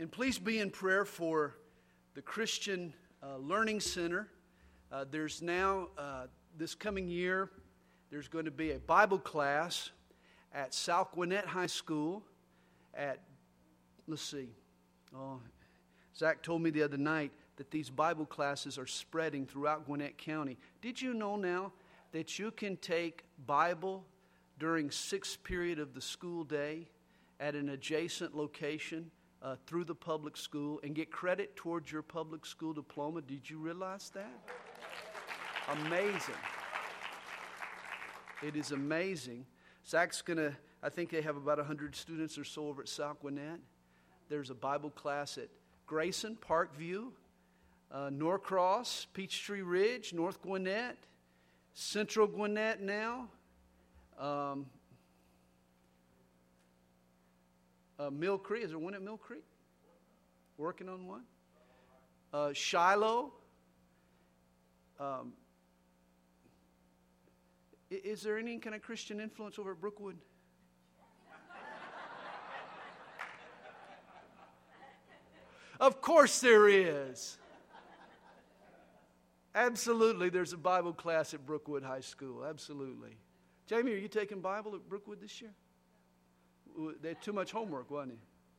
And please be in prayer for the Christian Learning Center. There's now, this coming year, there's going to be a Bible class at South Gwinnett High School at, Zach told me the other night that these Bible classes are spreading throughout Gwinnett County. Did you know now that you can take Bible during sixth period of the school day at an adjacent location through the public school and get credit towards your public school diploma? Did you realize that? Amazing. It is amazing. Zach's I think they have about 100 students or so over at South Gwinnett. There's a Bible class at Grayson, Parkview, Norcross, Peachtree Ridge, North Gwinnett, Central Gwinnett now, Mill Creek. Is there one at Mill Creek? Working on one. Shiloh. Is there any kind of Christian influence over at Brookwood? Of course there is. Absolutely, there's a Bible class at Brookwood High School. Absolutely. Jamie, are you taking Bible at Brookwood this year? They had too much homework, wasn't it?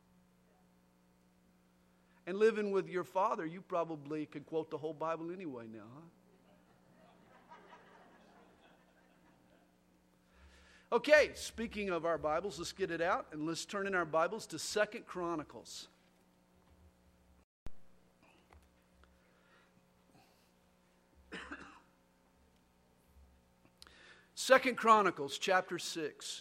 And living with your father, you probably could quote the whole Bible anyway now, huh? Okay, speaking of our Bibles, let's get it out and let's turn in our Bibles to 2 Chronicles. Second Chronicles chapter 6.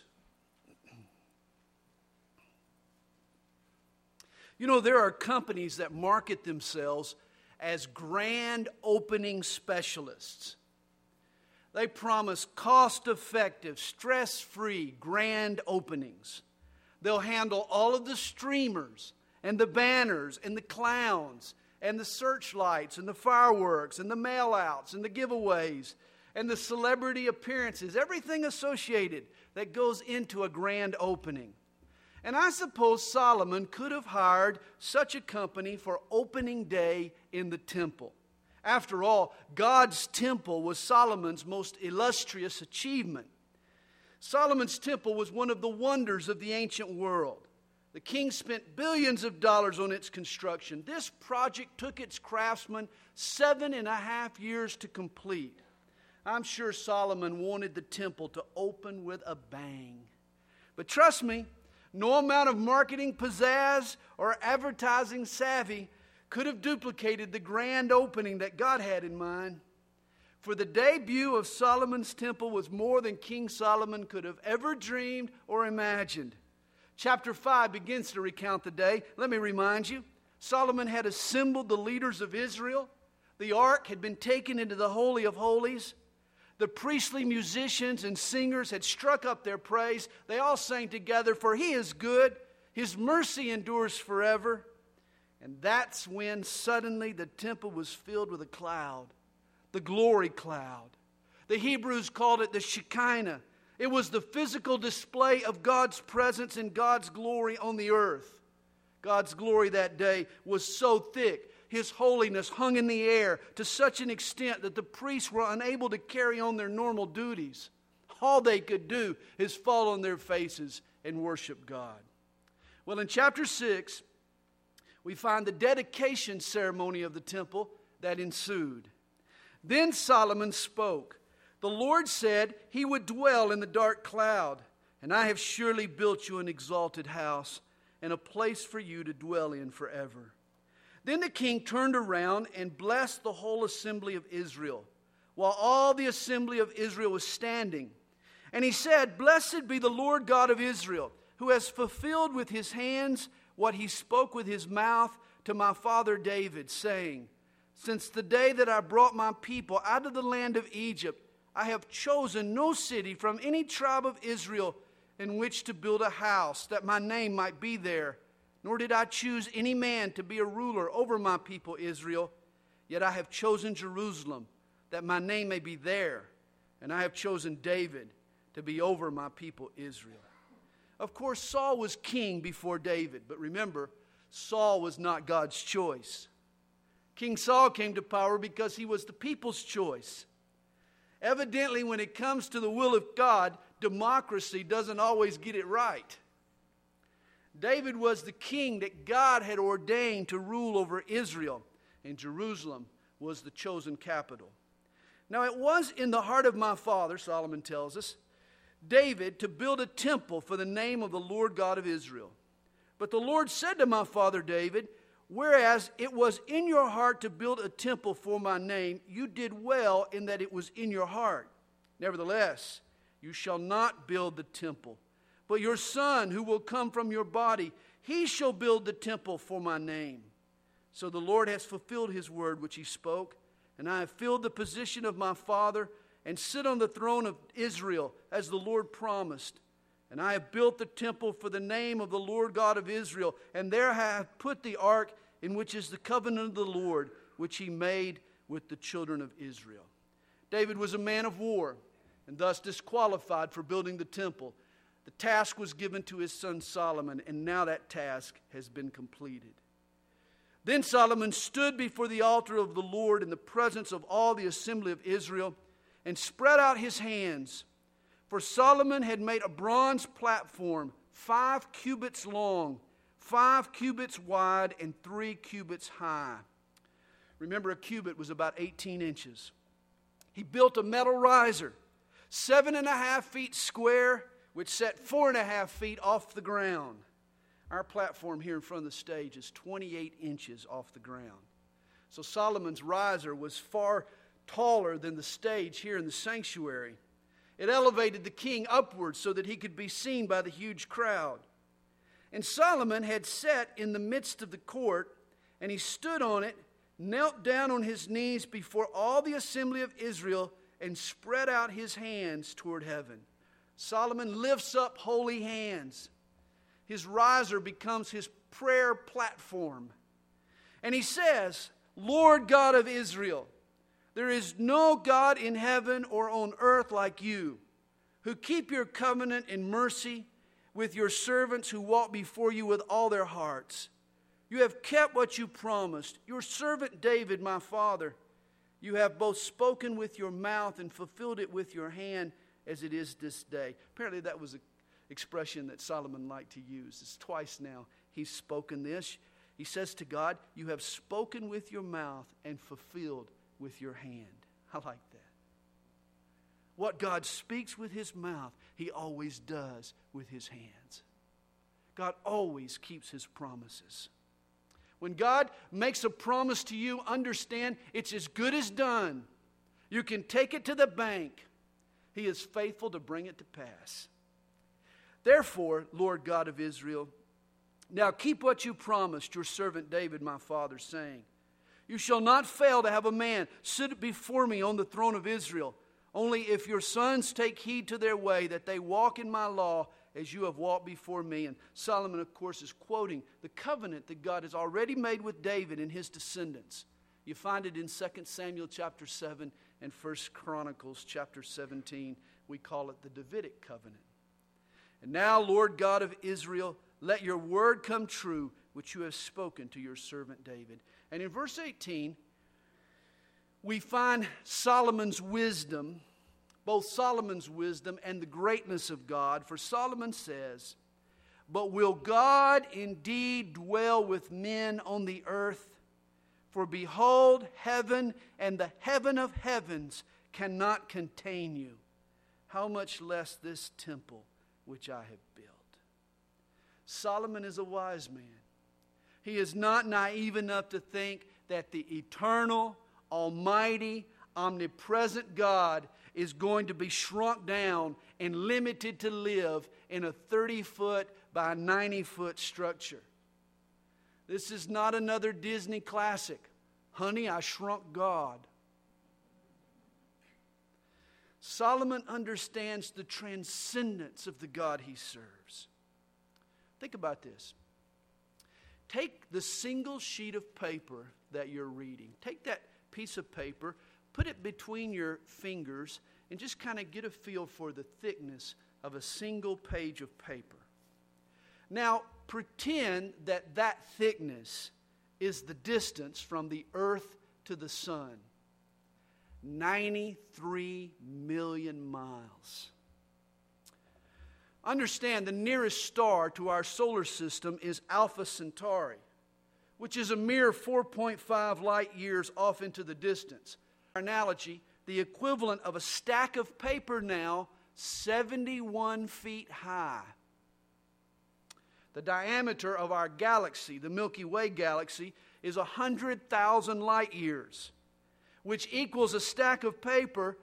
You know, there are companies that market themselves as grand opening specialists. They promise cost-effective, stress-free grand openings. They'll handle all of the streamers and the banners and the clowns and the searchlights and the fireworks and the mail-outs and the giveaways and the celebrity appearances, everything associated that goes into a grand opening. And I suppose Solomon could have hired such a company for opening day in the temple. After all, God's temple was Solomon's most illustrious achievement. Solomon's temple was one of the wonders of the ancient world. The king spent billions of dollars on its construction. This project took its craftsmen 7.5 years to complete. I'm sure Solomon wanted the temple to open with a bang. But trust me, no amount of marketing pizzazz or advertising savvy could have duplicated the grand opening that God had in mind. For the debut of Solomon's temple was more than King Solomon could have ever dreamed or imagined. Chapter 5 begins to recount the day. Let me remind you, Solomon had assembled the leaders of Israel. The ark had been taken into the Holy of Holies. The priestly musicians and singers had struck up their praise. They all sang together, "For he is good, his mercy endures forever." And that's when suddenly the temple was filled with a cloud, the glory cloud. The Hebrews called it the Shekinah. It was the physical display of God's presence and God's glory on the earth. God's glory that day was so thick, His holiness hung in the air to such an extent that the priests were unable to carry on their normal duties. All they could do is fall on their faces and worship God. Well, in chapter 6, we find the dedication ceremony of the temple that ensued. Then Solomon spoke. The Lord said he would dwell in the dark cloud, and I have surely built you an exalted house and a place for you to dwell in forever. Then the king turned around and blessed the whole assembly of Israel, while all the assembly of Israel was standing. And he said, "Blessed be the Lord God of Israel, who has fulfilled with his hands what he spoke with his mouth to my father David, saying, Since the day that I brought my people out of the land of Egypt, I have chosen no city from any tribe of Israel in which to build a house, that my name might be there. Nor did I choose any man to be a ruler over my people Israel. Yet I have chosen Jerusalem, that my name may be there. And I have chosen David to be over my people Israel." Of course, Saul was king before David. But remember, Saul was not God's choice. King Saul came to power because he was the people's choice. Evidently, when it comes to the will of God, democracy doesn't always get it right. David was the king that God had ordained to rule over Israel, and Jerusalem was the chosen capital. Now, it was in the heart of my father, Solomon tells us, David, to build a temple for the name of the Lord God of Israel. But the Lord said to my father David, whereas it was in your heart to build a temple for my name, you did well in that it was in your heart. Nevertheless, you shall not build the temple, but your son who will come from your body, he shall build the temple for my name. So the Lord has fulfilled his word which he spoke, and I have filled the position of my father and sit on the throne of Israel as the Lord promised. And I have built the temple for the name of the Lord God of Israel, and there I have put the ark in which is the covenant of the Lord, which he made with the children of Israel. David was a man of war, and thus disqualified for building the temple. The task was given to his son Solomon, and now that task has been completed. Then Solomon stood before the altar of the Lord in the presence of all the assembly of Israel and spread out his hands. For Solomon had made a bronze platform 5 cubits long, 5 cubits wide, and 3 cubits high. Remember, a cubit was about 18 inches. He built a metal riser, 7.5 feet square, which set 4.5 feet off the ground. Our platform here in front of the stage is 28 inches off the ground. So Solomon's riser was far taller than the stage here in the sanctuary. It elevated the king upwards so that he could be seen by the huge crowd. And Solomon had sat in the midst of the court, and he stood on it, knelt down on his knees before all the assembly of Israel, and spread out his hands toward heaven. Solomon lifts up holy hands. His riser becomes his prayer platform. And he says, Lord God of Israel, there is no God in heaven or on earth like you, who keep your covenant in mercy with your servants who walk before you with all their hearts. You have kept what you promised. Your servant David, my father, you have both spoken with your mouth and fulfilled it with your hand as it is this day. Apparently that was an expression that Solomon liked to use. It's twice now he's spoken this. He says to God, you have spoken with your mouth and fulfilled with your hand. I like that. What God speaks with his mouth, he always does with his hands. God always keeps his promises. When God makes a promise to you, understand it's as good as done. You can take it to the bank. He is faithful to bring it to pass. Therefore, Lord God of Israel, now keep what you promised your servant David, my father, saying, you shall not fail to have a man sit before me on the throne of Israel, only if your sons take heed to their way, that they walk in my law as you have walked before me. And Solomon, of course, is quoting the covenant that God has already made with David and his descendants. You find it in 2 Samuel chapter 7 and 1 Chronicles chapter 17. We call it the Davidic covenant. And now, Lord God of Israel, let your word come true, which you have spoken to your servant David. And in verse 18, we find Solomon's wisdom, both Solomon's wisdom and the greatness of God. For Solomon says, but will God indeed dwell with men on the earth? For behold, heaven and the heaven of heavens cannot contain you. How much less this temple which I have built. Solomon is a wise man. He is not naive enough to think that the eternal, almighty, omnipresent God is going to be shrunk down and limited to live in a 30-foot by 90-foot structure. This is not another Disney classic. Honey, I Shrunk God. Solomon understands the transcendence of the God he serves. Think about this. Take the single sheet of paper that you're reading. Take that piece of paper, put it between your fingers, and just kind of get a feel for the thickness of a single page of paper. Now, pretend that that thickness is the distance from the earth to the sun. 93 million miles. Understand, the nearest star to our solar system is Alpha Centauri, which is a mere 4.5 light years off into the distance. For analogy, the equivalent of a stack of paper now 71 feet high. The diameter of our galaxy, the Milky Way galaxy, is 100,000 light years, which equals a stack of paper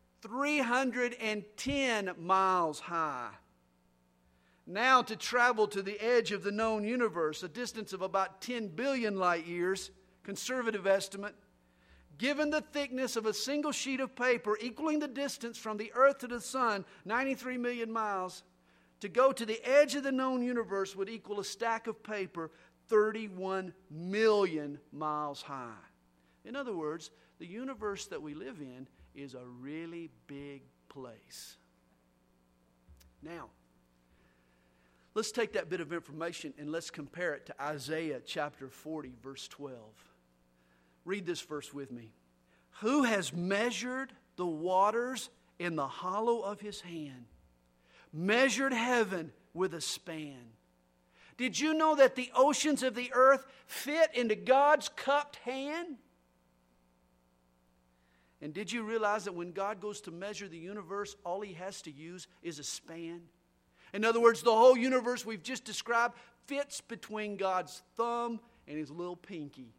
310 miles high. Now, to travel to the edge of the known universe, a distance of about 10 billion light years, conservative estimate, given the thickness of a single sheet of paper equaling the distance from the earth to the sun, 93 million miles, to go to the edge of the known universe would equal a stack of paper 31 million miles high. In other words, the universe that we live in is a really big place. Now, let's take that bit of information and let's compare it to Isaiah chapter 40, verse 12. Read this verse with me. Who has measured the waters in the hollow of his hand, measured heaven with a span? Did you know that the oceans of the earth fit into God's cupped hand? And did you realize that when God goes to measure the universe, all he has to use is a span? In other words, the whole universe we've just described fits between God's thumb and his little pinky.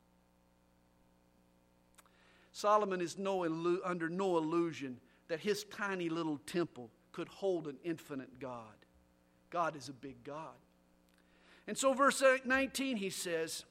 Solomon is under no illusion that his tiny little temple could hold an infinite God. God is a big God. And so verse 19 he says,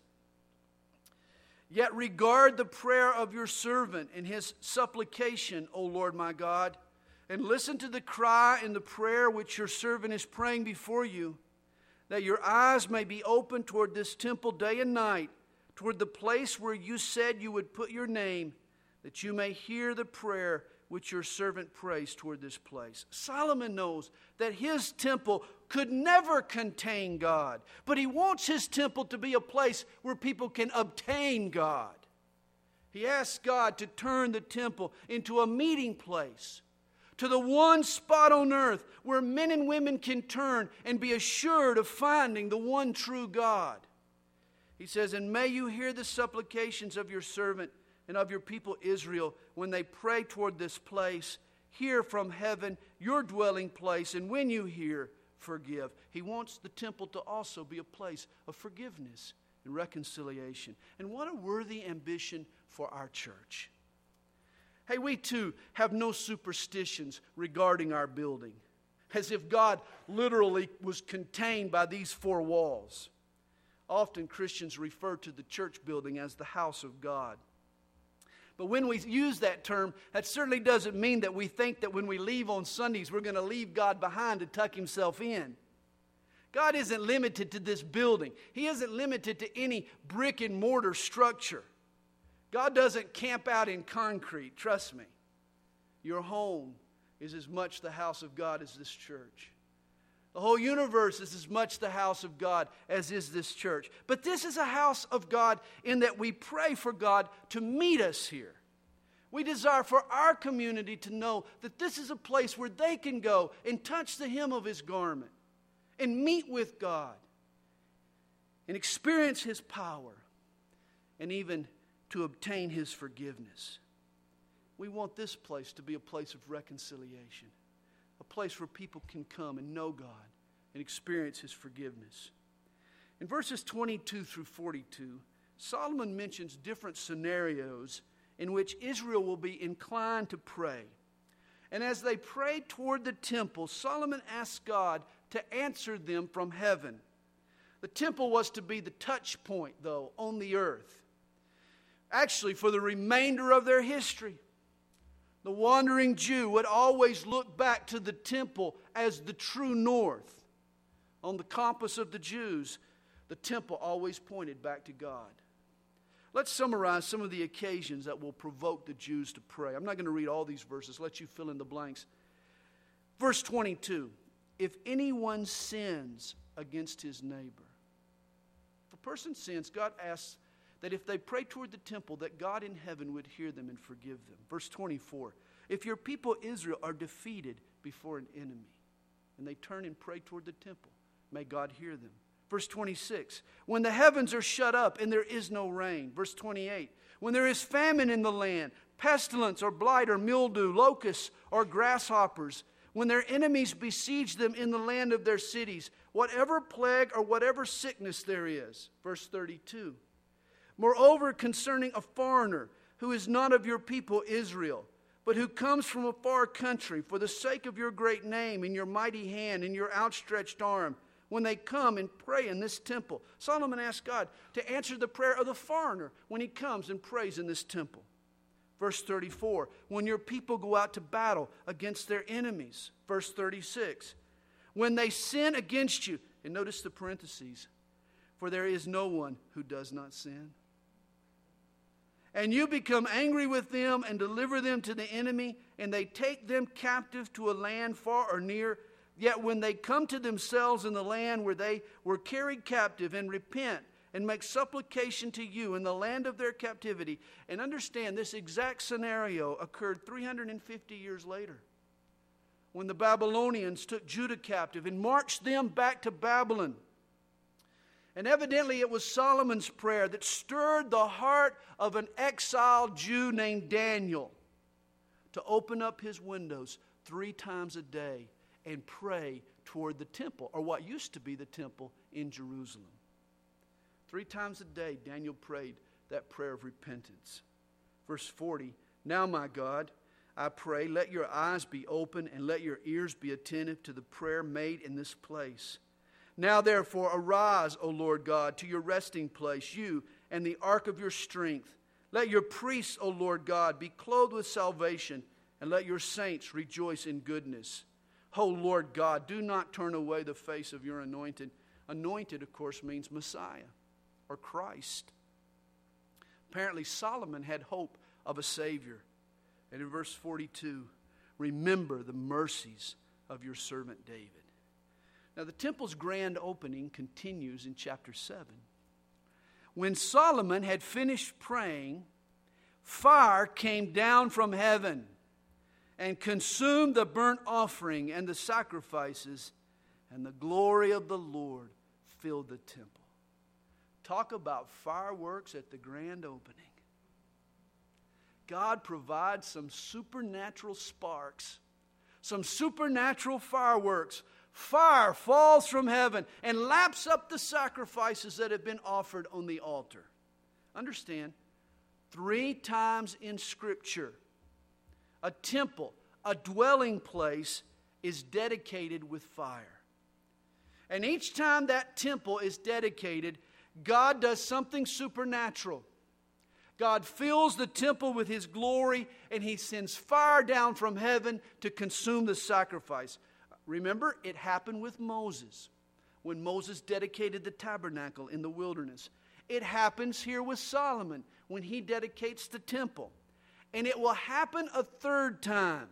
Yet regard the prayer of your servant and his supplication, O Lord my God, and listen to the cry and the prayer which your servant is praying before you, that your eyes may be open toward this temple day and night, toward the place where you said you would put your name, that you may hear the prayer which your servant prays toward this place. Solomon knows that his temple could never contain God, but he wants his temple to be a place where people can obtain God. He asks God to turn the temple into a meeting place, to the one spot on earth where men and women can turn and be assured of finding the one true God. He says, And may you hear the supplications of your servant and of your people Israel when they pray toward this place. Hear from heaven your dwelling place, and when you hear, forgive. He wants the temple to also be a place of forgiveness and reconciliation. And what a worthy ambition for our church. Hey, we too have no superstitions regarding our building, as if God literally was contained by these four walls. Often Christians refer to the church building as the house of God. But when we use that term, that certainly doesn't mean that we think that when we leave on Sundays, we're going to leave God behind to tuck himself in. God isn't limited to this building. He isn't limited to any brick and mortar structure. God doesn't camp out in concrete, trust me. Your home is as much the house of God as this church. The whole universe is as much the house of God as is this church. But this is a house of God in that we pray for God to meet us here. We desire for our community to know that this is a place where they can go and touch the hem of his garment and meet with God and experience his power and even to obtain his forgiveness. We want this place to be a place of reconciliation, a place where people can come and know God and experience his forgiveness. In verses 22 through 42, Solomon mentions different scenarios in which Israel will be inclined to pray. And as they pray toward the temple, Solomon asks God to answer them from heaven. The temple was to be the touch point, though, on the earth. Actually, for the remainder of their history, the wandering Jew would always look back to the temple as the true north. On the compass of the Jews, the temple always pointed back to God. Let's summarize some of the occasions that will provoke the Jews to pray. I'm not going to read all these verses. Let you fill in the blanks. Verse 22. if anyone sins against his neighbor. If a person sins, God asks that if they pray toward the temple, that God in heaven would hear them and forgive them. Verse 24, if your people Israel are defeated before an enemy, and they turn and pray toward the temple, may God hear them. Verse 26, when the heavens are shut up and there is no rain. Verse 28, when there is famine in the land, pestilence or blight or mildew, locusts or grasshoppers, when their enemies besiege them in the land of their cities, whatever plague or whatever sickness there is. Verse 32, moreover, concerning a foreigner who is not of your people Israel, but who comes from a far country, for the sake of your great name and your mighty hand and your outstretched arm, when they come and pray in this temple. Solomon asked God to answer the prayer of the foreigner when he comes and prays in this temple. Verse 34, when your people go out to battle against their enemies. Verse 36, when they sin against you, and notice the parentheses, for there is no one who does not sin. And you become angry with them and deliver them to the enemy, and they take them captive to a land far or near. Yet when they come to themselves in the land where they were carried captive and repent and make supplication to you in the land of their captivity, and understand this exact scenario occurred 350 years later, when the Babylonians took Judah captive and marched them back to Babylon. And evidently it was Solomon's prayer that stirred the heart of an exiled Jew named Daniel to open up his windows 3 times a day and pray toward the temple, or what used to be the temple in Jerusalem. 3 times a day, Daniel prayed that prayer of repentance. Verse 40, now, my God, I pray, let your eyes be open and let your ears be attentive to the prayer made in this place. Now, therefore, arise, O Lord God, to your resting place, you and the ark of your strength. Let your priests, O Lord God, be clothed with salvation, and let your saints rejoice in goodness. O Lord God, do not turn away the face of your anointed. Anointed, of course, means Messiah or Christ. Apparently, Solomon had hope of a Savior. And in verse 42, remember the mercies of your servant David. Now, the temple's grand opening continues in chapter 7. When Solomon had finished praying, fire came down from heaven and consumed the burnt offering and the sacrifices, and the glory of the Lord filled the temple. Talk about fireworks at the grand opening. God provides some supernatural sparks, some supernatural fireworks. Fire falls from heaven and laps up the sacrifices that have been offered on the altar. Understand, 3 times in Scripture, a temple, a dwelling place, is dedicated with fire. And each time that temple is dedicated, God does something supernatural. God fills the temple with His glory, and He sends fire down from heaven to consume the sacrifice. Remember, it happened with Moses, when Moses dedicated the tabernacle in the wilderness. It happens here with Solomon, when he dedicates the temple. And it will happen a 3rd time.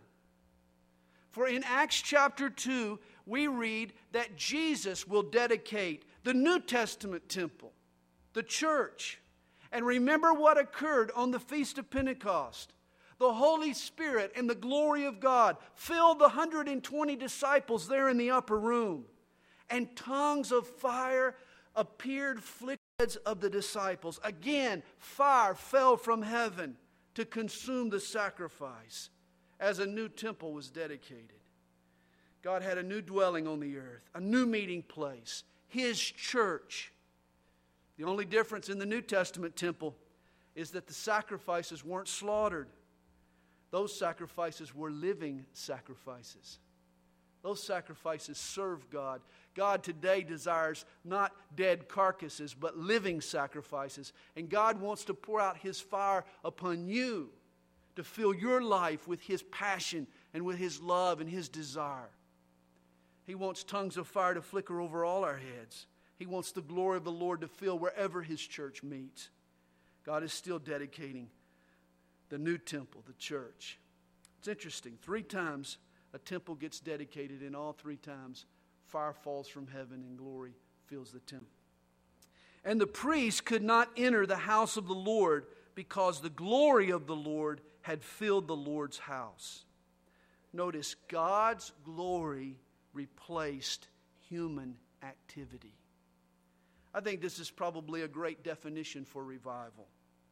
For in Acts chapter 2, we read that Jesus will dedicate the New Testament temple, the church. And remember what occurred on the Feast of Pentecost. The Holy Spirit and the glory of God filled the 120 disciples there in the upper room. And tongues of fire appeared, flicked heads of the disciples. Again, fire fell from heaven to consume the sacrifice as a new temple was dedicated. God had a new dwelling on the earth, a new meeting place, His church. The only difference in the New Testament temple is that the sacrifices weren't slaughtered. Those sacrifices were living sacrifices. Those sacrifices serve God. God today desires not dead carcasses, but living sacrifices. And God wants to pour out His fire upon you to fill your life with His passion and with His love and His desire. He wants tongues of fire to flicker over all our heads. He wants the glory of the Lord to fill wherever His church meets. God is still dedicating the new temple, the church. It's interesting. 3 times a temple gets dedicated, and all 3 times fire falls from heaven and glory fills the temple. And the priests could not enter the house of the Lord because the glory of the Lord had filled the Lord's house. Notice, God's glory replaced human activity. I think this is probably a great definition for revival.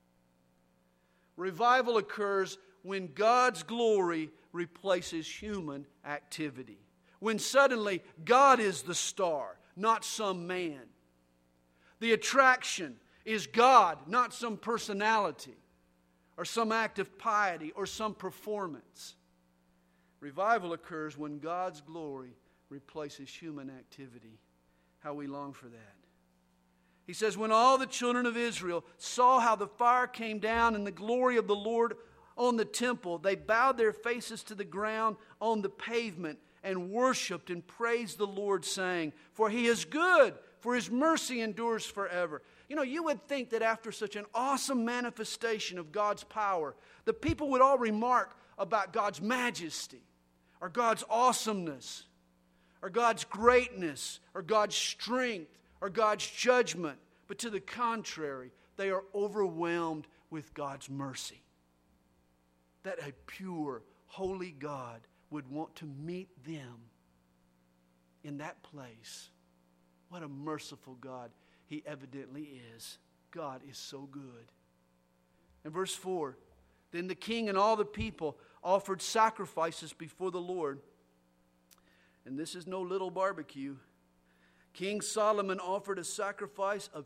Revival occurs when God's glory replaces human activity. When suddenly God is the star, not some man. The attraction is God, not some personality or some act of piety or some performance. Revival occurs when God's glory replaces human activity. How we long for that. He says, when all the children of Israel saw how the fire came down and the glory of the Lord on the temple, they bowed their faces to the ground on the pavement and worshiped and praised the Lord, saying, for He is good, for His mercy endures forever. You know, you would think that after such an awesome manifestation of God's power, the people would all remark about God's majesty, or God's awesomeness, or God's greatness, or God's strength, or God's judgment. But to the contrary, they are overwhelmed with God's mercy. That a pure, holy God would want to meet them in that place. What a merciful God He evidently is. God is so good. In verse 4, then the king and all the people offered sacrifices before the Lord. And this is no little barbecue. King Solomon offered a sacrifice of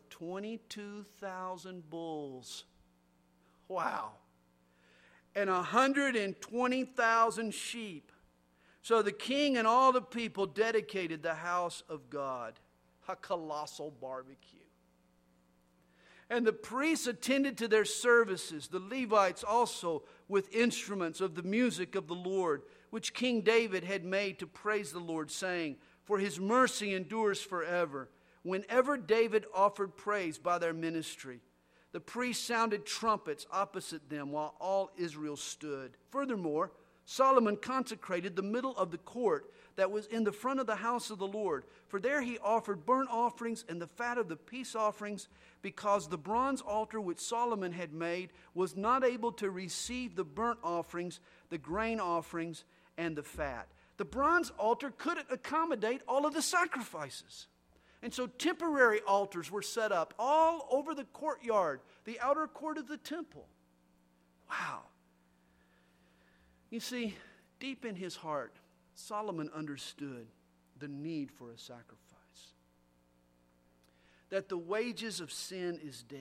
22,000 bulls. Wow. And 120,000 sheep. So the king and all the people dedicated the house of God. A colossal barbecue. And the priests attended to their services, the Levites also with instruments of the music of the Lord, which King David had made to praise the Lord, saying, for His mercy endures forever. Whenever David offered praise by their ministry, the priests sounded trumpets opposite them while all Israel stood. Furthermore, Solomon consecrated the middle of the court that was in the front of the house of the Lord. For there he offered burnt offerings and the fat of the peace offerings, because the bronze altar which Solomon had made was not able to receive the burnt offerings, the grain offerings, and the fat. The bronze altar couldn't accommodate all of the sacrifices. And so temporary altars were set up all over the courtyard, the outer court of the temple. Wow. You see, deep in his heart, Solomon understood the need for a sacrifice. That the wages of sin is death.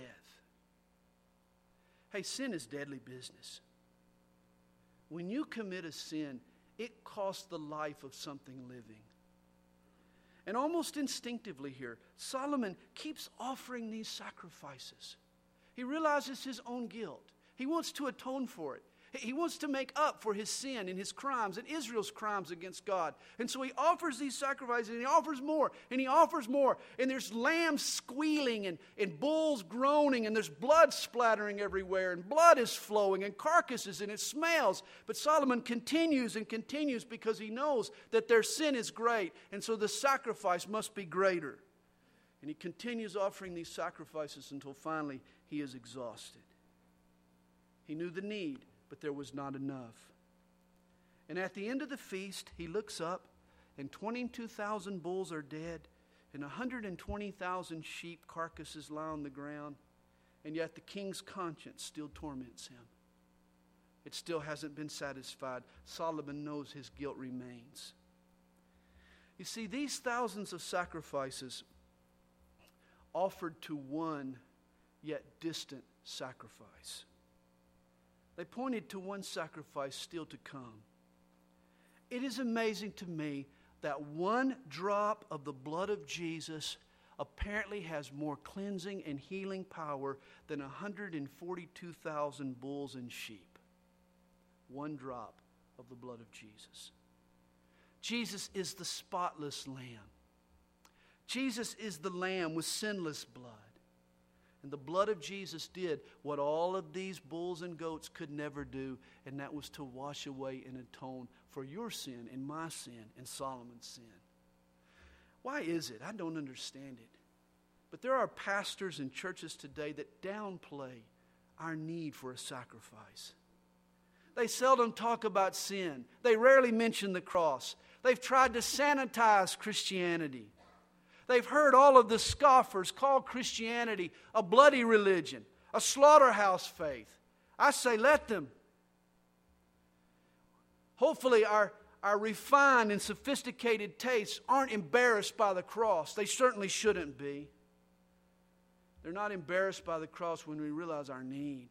Hey, sin is deadly business. When you commit a sin, it costs the life of something living. And almost instinctively here, Solomon keeps offering these sacrifices. He realizes his own guilt. He wants to atone for it. He wants to make up for his sin and his crimes and Israel's crimes against God. And so he offers these sacrifices, and he offers more, and he offers more. And there's lambs squealing and bulls groaning, and there's blood splattering everywhere, and blood is flowing, and carcasses, and it smells. But Solomon continues and continues because he knows that their sin is great, and so the sacrifice must be greater. And he continues offering these sacrifices until finally he is exhausted. He knew the need, but there was not enough. And at the end of the feast, he looks up, and 22,000 bulls are dead, and 120,000 sheep carcasses lie on the ground, and yet the king's conscience still torments him. It still hasn't been satisfied. Solomon knows his guilt remains. You see, these thousands of sacrifices offered to one yet distant sacrifice. They pointed to one sacrifice still to come. It is amazing to me that one drop of the blood of Jesus apparently has more cleansing and healing power than 142,000 bulls and sheep. One drop of the blood of Jesus. Jesus is the spotless Lamb. Jesus is the Lamb with sinless blood. And the blood of Jesus did what all of these bulls and goats could never do, and that was to wash away and atone for your sin and my sin and Solomon's sin. Why is it? I don't understand it. But there are pastors and churches today that downplay our need for a sacrifice. They seldom talk about sin. They rarely mention the cross. They've tried to sanitize Christianity. They've heard all of the scoffers call Christianity a bloody religion, a slaughterhouse faith. I say, let them. Hopefully our refined and sophisticated tastes aren't embarrassed by the cross. They certainly shouldn't be. They're not embarrassed by the cross when we realize our need.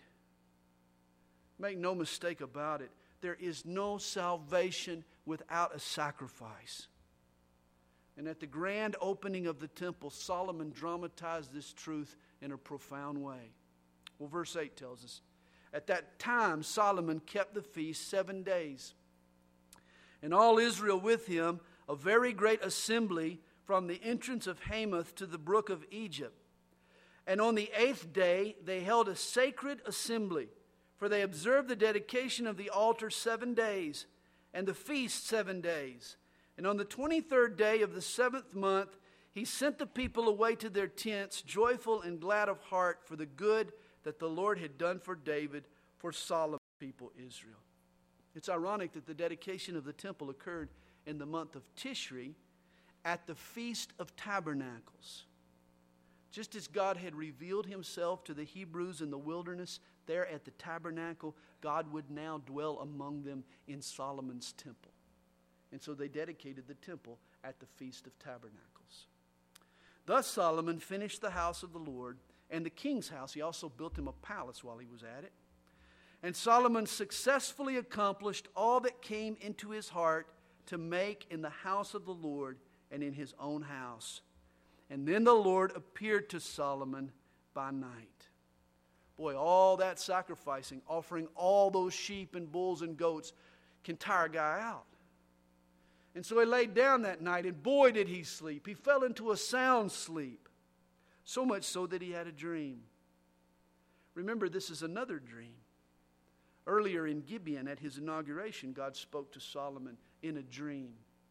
Make no mistake about it. There is no salvation without a sacrifice. And at the grand opening of the temple, Solomon dramatized this truth in a profound way. Well, verse 8 tells us, at that time Solomon kept the feast 7 days. And all Israel with him, a very great assembly from the entrance of Hamath to the brook of Egypt. And on the 8th day they held a sacred assembly, for they observed the dedication of the altar 7 days, and the feast 7 days. And on the 23rd day of the 7th month, he sent the people away to their tents, joyful and glad of heart for the good that the Lord had done for David, for Solomon, people Israel. It's ironic that the dedication of the temple occurred in the month of Tishri at the Feast of Tabernacles. Just as God had revealed himself to the Hebrews in the wilderness, there at the tabernacle, God would now dwell among them in Solomon's temple. And so they dedicated the temple at the Feast of Tabernacles. Thus Solomon finished the house of the Lord and the king's house. He also built him a palace while he was at it. And Solomon successfully accomplished all that came into his heart to make in the house of the Lord and in his own house. And then the Lord appeared to Solomon by night. Boy, all that sacrificing, offering all those sheep and bulls and goats can tire a guy out. And so he laid down that night, and boy, did he sleep. He fell into a sound sleep, so much so that he had a dream. Remember, this is another dream. Earlier in Gibeon, at his inauguration, God spoke to Solomon in a dream,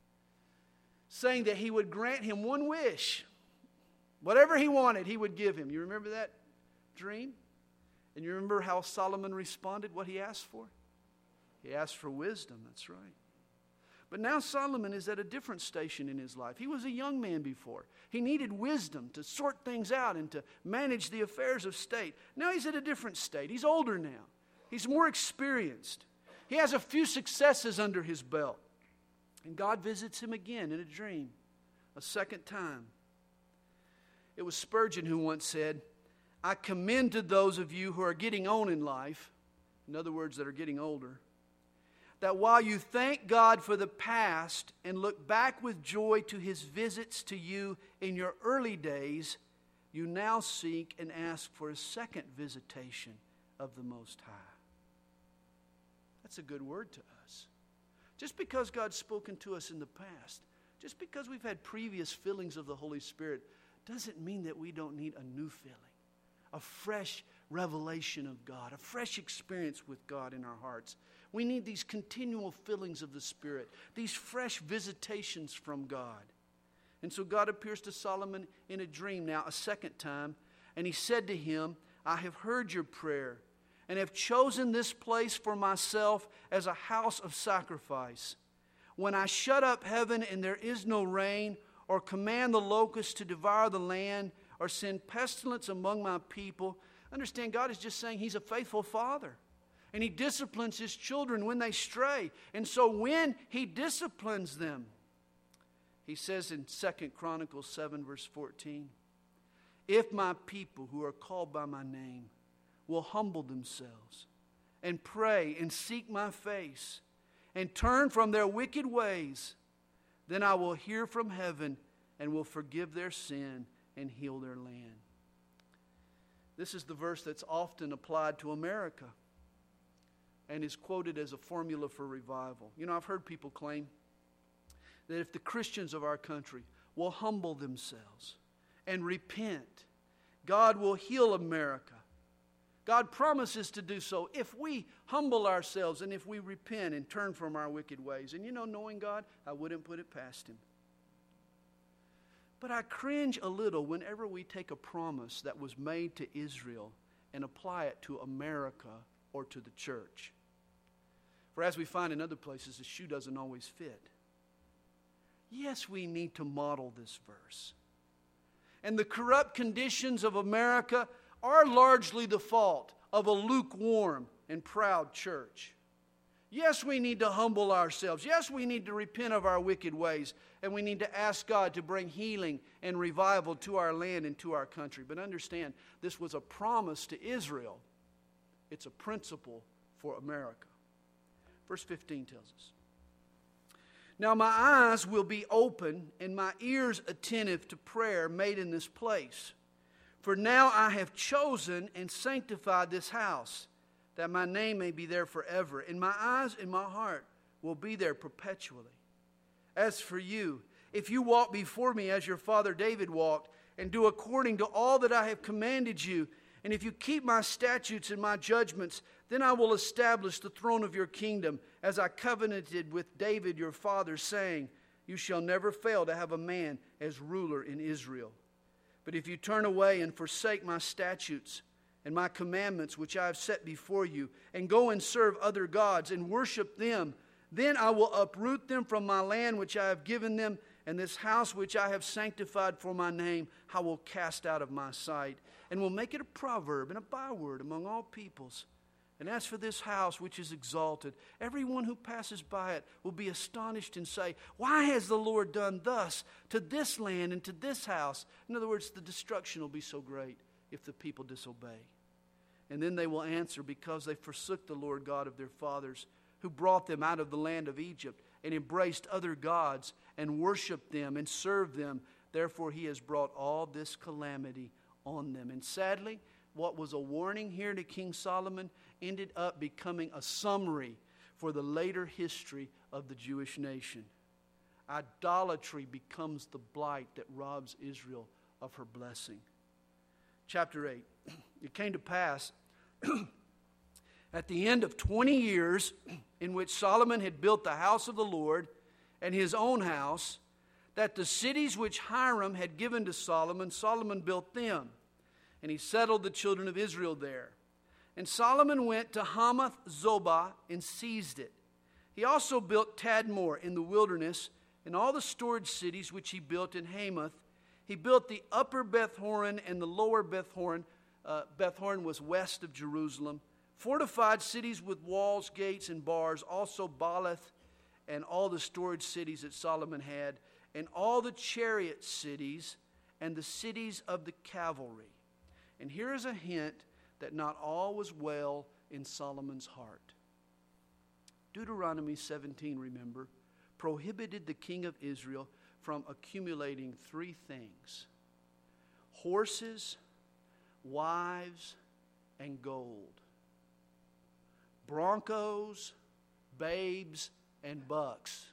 saying that he would grant him one wish. Whatever he wanted, he would give him. You remember that dream? And you remember how Solomon responded, what he asked for? He asked for wisdom, that's right. But now Solomon is at a different station in his life. He was a young man before. He needed wisdom to sort things out and to manage the affairs of state. Now he's at a different state. He's older now. He's more experienced. He has a few successes under his belt. And God visits him again in a dream, a second time. It was Spurgeon who once said, I commend to those of you who are getting on in life, in other words, that are getting older, that while you thank God for the past and look back with joy to his visits to you in your early days, you now seek and ask for a second visitation of the Most High. That's a good word to us. Just because God's spoken to us in the past, just because we've had previous fillings of the Holy Spirit, doesn't mean that we don't need a new filling, a fresh revelation of God, a fresh experience with God in our hearts. We need these continual fillings of the Spirit, these fresh visitations from God. And so God appears to Solomon in a dream now a second time, and he said to him, I have heard your prayer and have chosen this place for myself as a house of sacrifice. When I shut up heaven and there is no rain, or command the locusts to devour the land, or send pestilence among my people. Understand, God is just saying he's a faithful father. And he disciplines his children when they stray. And so when he disciplines them, he says in 2 Chronicles 7 verse 14, if my people who are called by my name will humble themselves and pray and seek my face and turn from their wicked ways, then I will hear from heaven and will forgive their sin and heal their land. This is the verse that's often applied to America and is quoted as a formula for revival. You know, I've heard people claim that if the Christians of our country will humble themselves and repent God will heal America. God promises to do so if we humble ourselves and if we repent and turn from our wicked ways. And knowing God, I wouldn't put it past Him. But I cringe a little whenever we take a promise that was made to Israel and apply it to America or to the church. For as we find in other places, the shoe doesn't always fit. Yes, we need to model this verse. And the corrupt conditions of America are largely the fault of a lukewarm and proud church. Yes, we need to humble ourselves. Yes, we need to repent of our wicked ways. And we need to ask God to bring healing and revival to our land and to our country. But understand, this was a promise to Israel. It's a principle for America. Verse 15 tells us, "Now my eyes will be open and my ears attentive to prayer made in this place. For now I have chosen and sanctified this house, that my name may be there forever, and my eyes and my heart will be there perpetually. As for you, if you walk before me as your father David walked, and do according to all that I have commanded you, and if you keep my statutes and my judgments, then I will establish the throne of your kingdom, as I covenanted with David your father, saying, you shall never fail to have a man as ruler in Israel. But if you turn away and forsake my statutes and my commandments which I have set before you, and go and serve other gods and worship them, then I will uproot them from my land which I have given them, and this house which I have sanctified for my name I will cast out of my sight, and will make it a proverb and a byword among all peoples. And as for this house which is exalted, everyone who passes by it will be astonished and say, why has the Lord done thus to this land and to this house? In other words, the destruction will be so great if the people disobey. And then they will answer, because they forsook the Lord God of their fathers, who brought them out of the land of Egypt, and embraced other gods, and worshipped them, and served them. Therefore he has brought all this calamity on them." And sadly, what was a warning here to King Solomon ended up becoming a summary for the later history of the Jewish nation. Idolatry becomes the blight that robs Israel of her blessing. Chapter 8. It came to pass at the end of 20 years in which Solomon had built the house of the Lord and his own house, that the cities which Hiram had given to Solomon, Solomon built them, and he settled the children of Israel there. And Solomon went to Hamath Zobah and seized it. He also built Tadmor in the wilderness, and all the storage cities which he built in Hamath. He built the upper Beth-horon and the lower Beth-horon. Beth-horon was west of Jerusalem. Fortified cities with walls, gates, and bars. Also Baalath and all the storage cities that Solomon had. And all the chariot cities and the cities of the cavalry. And here is a hint that not all was well in Solomon's heart. Deuteronomy 17, remember, prohibited the king of Israel from accumulating three things: horses, wives, and gold. Broncos, babes, and bucks.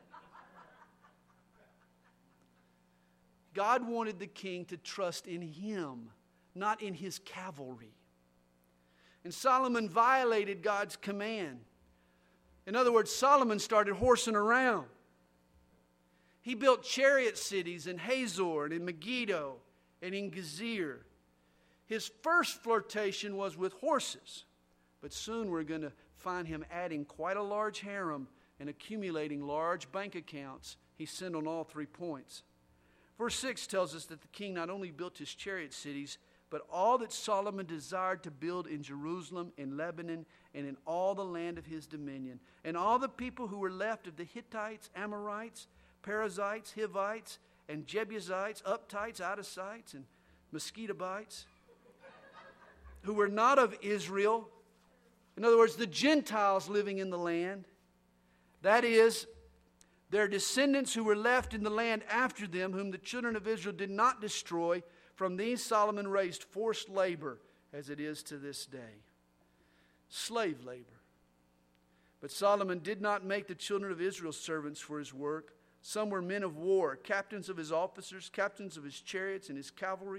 God wanted the king to trust in him, not in his cavalry. And Solomon violated God's command. In other words, Solomon started horsing around. He built chariot cities in Hazor and in Megiddo and in Gezer. His first flirtation was with horses, but soon we're going to find him adding quite a large harem and accumulating large bank accounts. He sinned on all 3 points. Verse 6 tells us that the king not only built his chariot cities, but all that Solomon desired to build in Jerusalem, in Lebanon, and in all the land of his dominion. And all the people who were left of the Hittites, Amorites, Perizzites, Hivites, and Jebusites, Uptites, Outasites, and Mosquitobites, who were not of Israel, in other words, the Gentiles living in the land, that is, their descendants who were left in the land after them, whom the children of Israel did not destroy, from these Solomon raised forced labor, as it is to this day. Slave labor. But Solomon did not make the children of Israel servants for his work. Some were men of war, captains of his officers, captains of his chariots and his cavalry,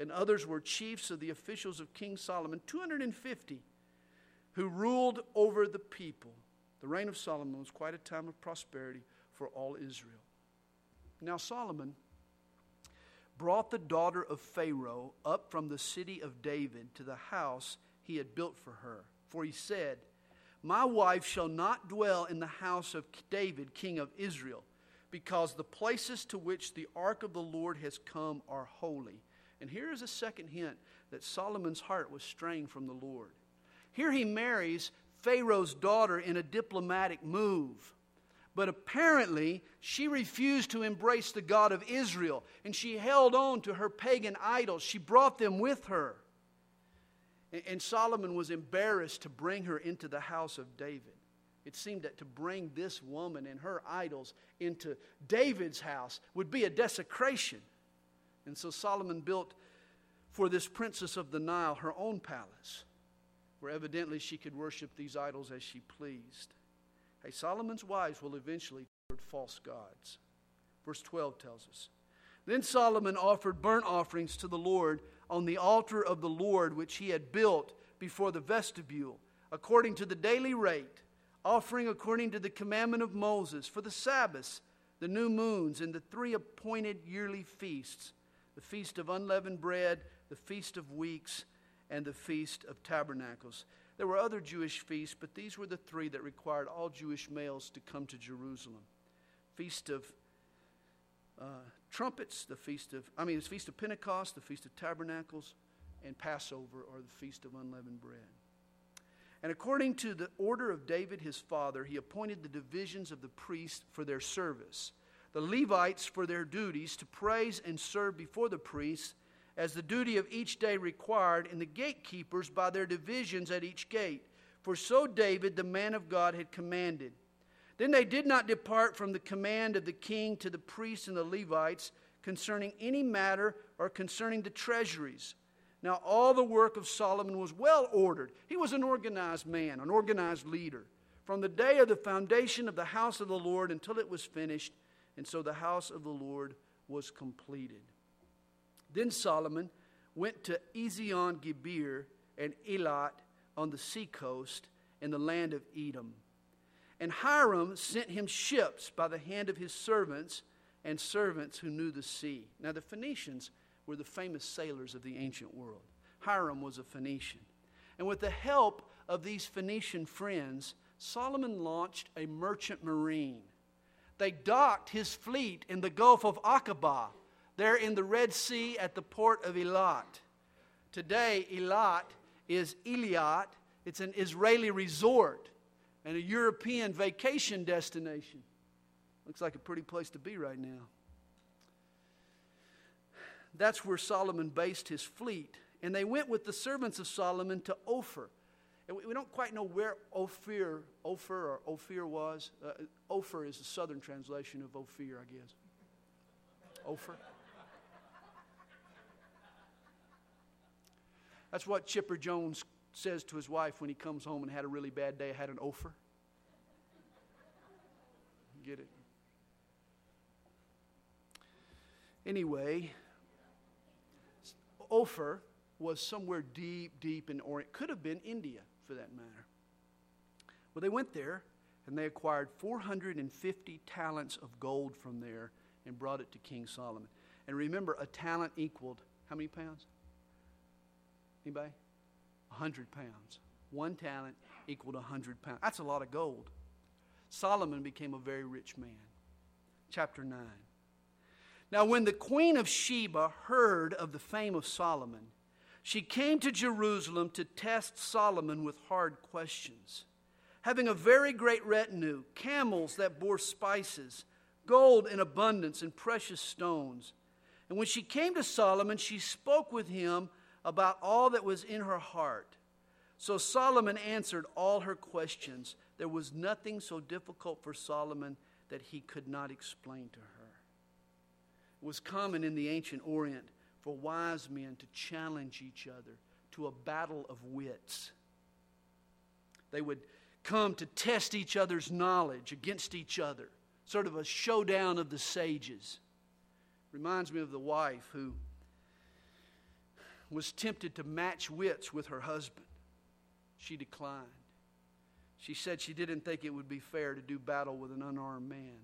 and others were chiefs of the officials of King Solomon, 250, who ruled over the people. The reign of Solomon was quite a time of prosperity for all Israel. Now Solomon brought the daughter of Pharaoh up from the city of David to the house he had built for her. For he said, "My wife shall not dwell in the house of David, king of Israel, because the places to which the ark of the Lord has come are holy." And here is a second hint that Solomon's heart was straying from the Lord. Here he marries Pharaoh's daughter in a diplomatic move. But apparently, she refused to embrace the God of Israel, and she held on to her pagan idols. She brought them with her. And Solomon was embarrassed to bring her into the house of David. It seemed that to bring this woman and her idols into David's house would be a desecration. And so Solomon built for this princess of the Nile her own palace, where evidently she could worship these idols as she pleased. Hey, Solomon's wives will eventually turn toward false gods. Verse 12 tells us, "Then Solomon offered burnt offerings to the Lord on the altar of the Lord which he had built before the vestibule, according to the daily rate, offering according to the commandment of Moses for the Sabbaths, the new moons, and the 3 appointed yearly feasts, the feast of unleavened bread, the feast of weeks, and the feast of tabernacles." There were other Jewish feasts, but these were the 3 that required all Jewish males to come to Jerusalem. Feast of trumpets, the feast of Pentecost, the feast of tabernacles, and Passover, or the feast of unleavened bread. And according to the order of David his father, he appointed the divisions of the priests for their service, the Levites for their duties to praise and serve before the priests, as the duty of each day required, and the gatekeepers by their divisions at each gate. For so David, the man of God, had commanded. Then they did not depart from the command of the king to the priests and the Levites concerning any matter or concerning the treasuries. Now all the work of Solomon was well ordered. He was an organized man, an organized leader, from the day of the foundation of the house of the Lord until it was finished, and so the house of the Lord was completed. Then Solomon went to Ezion-Geber and Elat on the seacoast in the land of Edom. And Hiram sent him ships by the hand of his servants and servants who knew the sea. Now the Phoenicians were the famous sailors of the ancient world. Hiram was a Phoenician. And with the help of these Phoenician friends, Solomon launched a merchant marine. They docked his fleet in the Gulf of Aqaba, there in the Red Sea at the port of Eilat. Today, Eilat is Eilat. It's an Israeli resort and a European vacation destination. Looks like a pretty place to be right now. That's where Solomon based his fleet. And they went with the servants of Solomon to Ophir. And we don't quite know where Ophir was. Ophir is the southern translation of Ophir, I guess. Ophir. That's what Chipper Jones says to his wife when he comes home and had a really bad day. I had an Ophir. Get it? Anyway, Ophir was somewhere deep in Orient. Could have been India, for that matter. Well, they went there, and they acquired 450 talents of gold from there and brought it to King Solomon. And remember, a talent equaled how many pounds? Anybody? 100 pounds. 1 talent equaled 100 pounds. That's a lot of gold. Solomon became a very rich man. Chapter 9. Now when the queen of Sheba heard of the fame of Solomon, she came to Jerusalem to test Solomon with hard questions. Having a very great retinue, camels that bore spices, gold in abundance, and precious stones. And when she came to Solomon, she spoke with him about all that was in her heart. So Solomon answered all her questions. There was nothing so difficult for Solomon that he could not explain to her. It was common in the ancient Orient for wise men to challenge each other to a battle of wits. They would come to test each other's knowledge against each other, sort of a showdown of the sages. Reminds me of the wife who was tempted to match wits with her husband. She declined. She said she didn't think it would be fair to do battle with an unarmed man.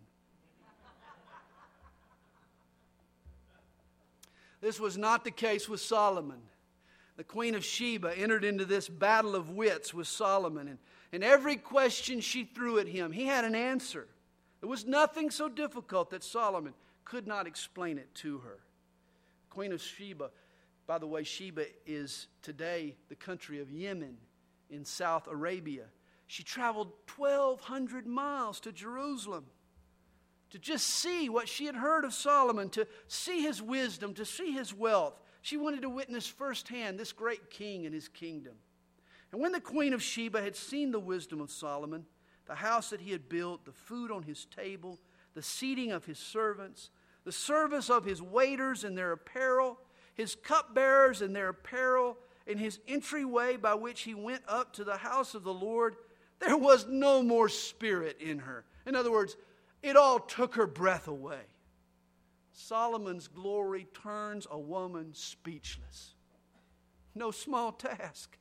This was not the case with Solomon. The Queen of Sheba entered into this battle of wits with Solomon, and every question she threw at him, he had an answer. There was nothing so difficult that Solomon could not explain it to her. The Queen of Sheba, by the way, Sheba is today the country of Yemen in South Arabia. She traveled 1,200 miles to Jerusalem to just see what she had heard of Solomon, to see his wisdom, to see his wealth. She wanted to witness firsthand this great king and his kingdom. And when the Queen of Sheba had seen the wisdom of Solomon, the house that he had built, the food on his table, the seating of his servants, the service of his waiters and their apparel, his cupbearers and their apparel, and his entryway by which he went up to the house of the Lord, there was no more spirit in her. In other words, it all took her breath away. Solomon's glory turns a woman speechless. No small task.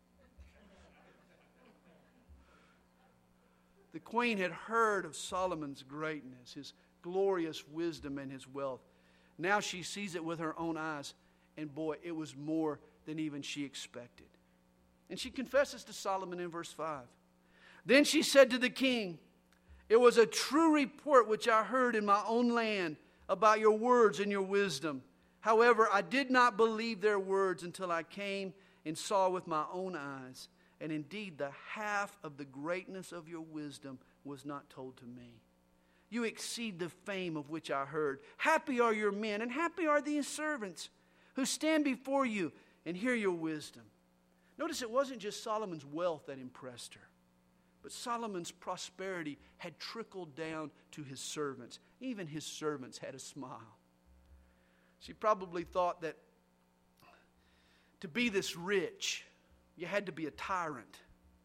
The queen had heard of Solomon's greatness, his glorious wisdom and his wealth. Now she sees it with her own eyes. And boy, it was more than even she expected. And she confesses to Solomon in verse 5. Then she said to the king, "It was a true report which I heard in my own land about your words and your wisdom. However, I did not believe their words until I came and saw with my own eyes. And indeed, the half of the greatness of your wisdom was not told to me. You exceed the fame of which I heard. Happy are your men, and happy are these servants who stand before you and hear your wisdom." Notice it wasn't just Solomon's wealth that impressed her, but Solomon's prosperity had trickled down to his servants. Even his servants had a smile. She probably thought that to be this rich, you had to be a tyrant.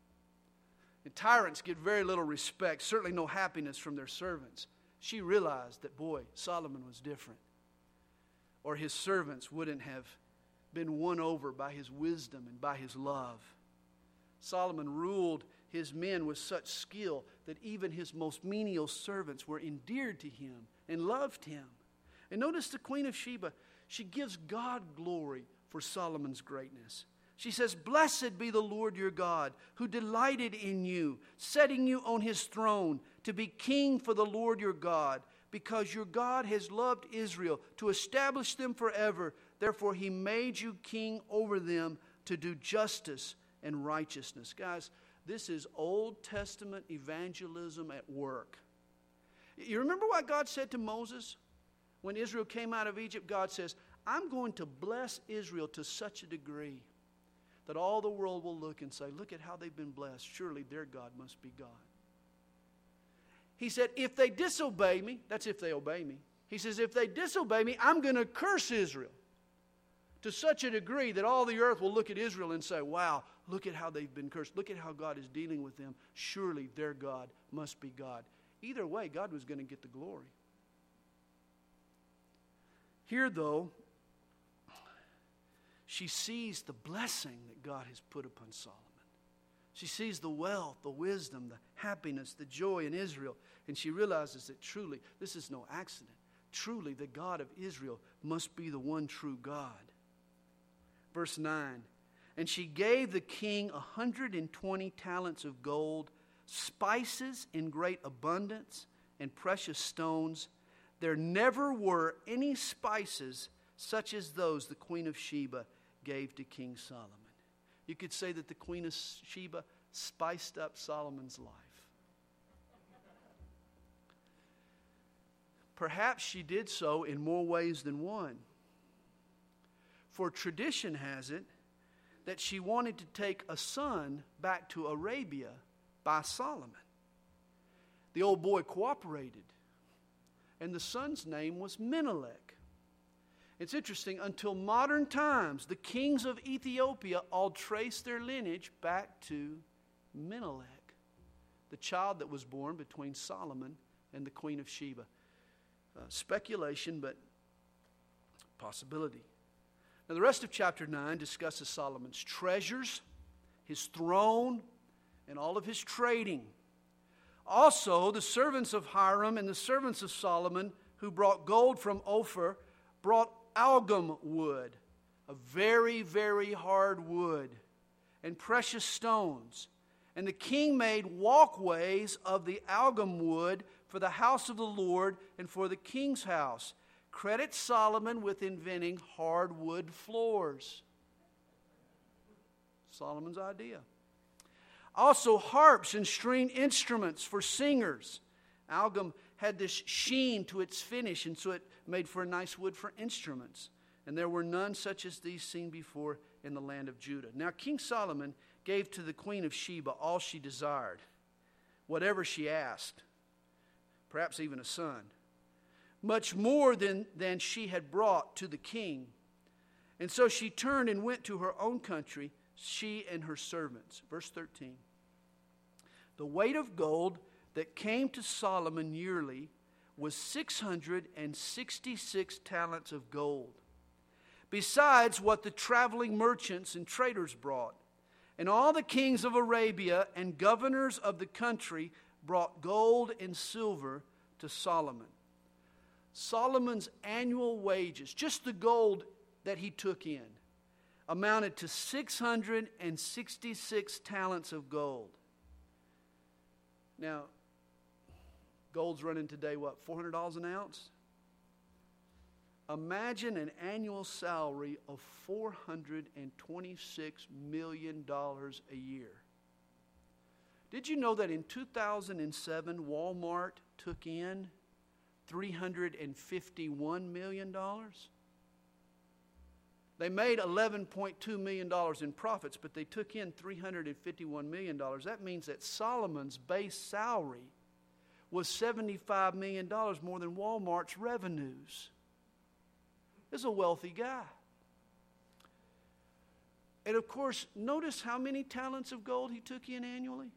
And tyrants get very little respect, certainly no happiness from their servants. She realized that, boy, Solomon was different. Or his servants wouldn't have been won over by his wisdom and by his love. Solomon ruled his men with such skill that even his most menial servants were endeared to him and loved him. And notice the Queen of Sheba, she gives God glory for Solomon's greatness. She says, "Blessed be the Lord your God, who delighted in you, setting you on his throne to be king for the Lord your God, because your God has loved Israel to establish them forever. Therefore he made you king over them to do justice and righteousness." Guys, this is Old Testament evangelism at work. You remember what God said to Moses? When Israel came out of Egypt, God says, "I'm going to bless Israel to such a degree that all the world will look and say, look at how they've been blessed. Surely their God must be God." He said, if they disobey me, that's if they obey me. He says, if they disobey me, I'm going to curse Israel to such a degree that all the earth will look at Israel and say, wow, look at how they've been cursed. Look at how God is dealing with them. Surely their God must be God. Either way, God was going to get the glory. Here, though, she sees the blessing that God has put upon Solomon. She sees the wealth, the wisdom, the happiness, the joy in Israel. And she realizes that truly, this is no accident. Truly, the God of Israel must be the one true God. Verse 9, "And she gave the king 120 talents of gold, spices in great abundance, and precious stones. There never were any spices such as those the Queen of Sheba gave to King Solomon." You could say that the Queen of Sheba spiced up Solomon's life. Perhaps she did so in more ways than one. For tradition has it that she wanted to take a son back to Arabia by Solomon. The old boy cooperated, and the son's name was Menelik. It's interesting, until modern times, the kings of Ethiopia all trace their lineage back to Menelik, the child that was born between Solomon and the Queen of Sheba. Speculation, but possibility. Now, the rest of chapter 9 discusses Solomon's treasures, his throne, and all of his trading. Also, the servants of Hiram and the servants of Solomon who brought gold from Ophir brought algum wood, a very, very hard wood, and precious stones. And the king made walkways of the algum wood for the house of the Lord and for the king's house. Credit Solomon with inventing hardwood floors. Solomon's idea. Also, harps and string instruments for singers. Algum had this sheen to its finish, and so it made for a nice wood for instruments. And there were none such as these seen before in the land of Judah. Now, King Solomon gave to the queen of Sheba all she desired, whatever she asked, perhaps even a son, much more than she had brought to the king. And so she turned and went to her own country, she and her servants. Verse 13. The weight of gold that came to Solomon yearly was 666 talents of gold, besides what the traveling merchants and traders brought. And all the kings of Arabia and governors of the country brought gold and silver to Solomon. Solomon's annual wages, just the gold that he took in, amounted to 666 talents of gold. Now, gold's running today, what, $400 an ounce? Imagine an annual salary of $426 million a year. Did you know that in 2007, Walmart took in $351 million? They made $11.2 million in profits, but they took in $351 million. That means that Solomon's base salary was $75 million more than Walmart's revenues. He's a wealthy guy. And of course, notice how many talents of gold he took in annually?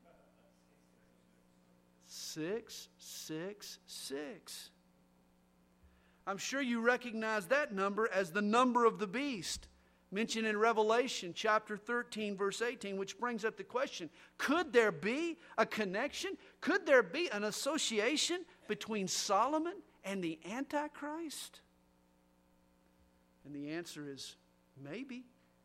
666. I'm sure you recognize that number as the number of the beast mentioned in Revelation chapter 13, verse 18, which brings up the question, could there be a connection? Could there be an association between Solomon and the Antichrist? And the answer is maybe.